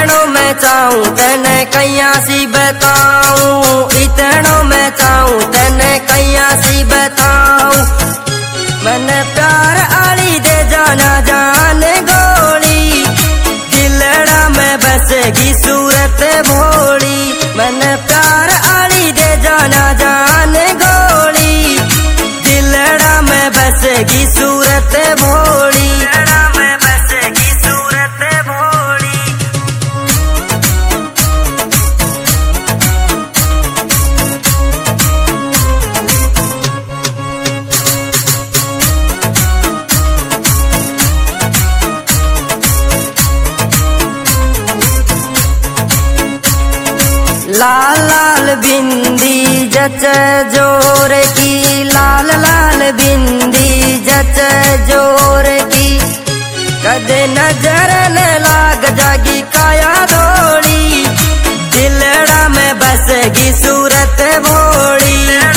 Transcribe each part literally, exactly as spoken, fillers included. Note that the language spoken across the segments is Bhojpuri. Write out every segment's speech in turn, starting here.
इतनो मैं चाहूं तने कैया सी बताऊं, इतनो मैं चाहूं तने कैया सी बताऊं। मैंने प्यार आली दे जाना जान गोली, दिलड़ा में बसेगी सूरत भोली। मैंने प्यार आली दे जाना जान गोली, दिलड़ा में बसेगी सूरत भोली। लाल लाल बिंदी जच जोर की, लाल लाल बिंदी जच जोर की। कदे नजर न लाग जागी काया धोली, दिलड़ा में बसेगी सूरत भोली।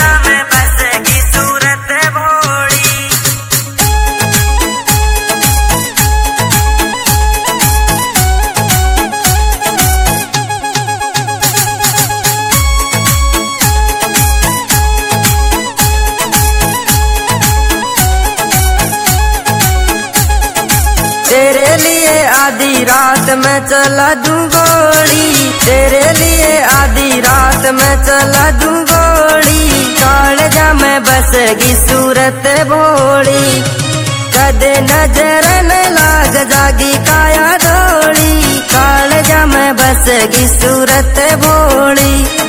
तेरे लिए आधी रात में चला दूं गोली, तेरे लिए आधी रात में चला दूं गोली। कालजा में बसेगी सूरत भोली, कदे नजर न लाग जागी काया धोली। कालजा में बसेगी सूरत भोली।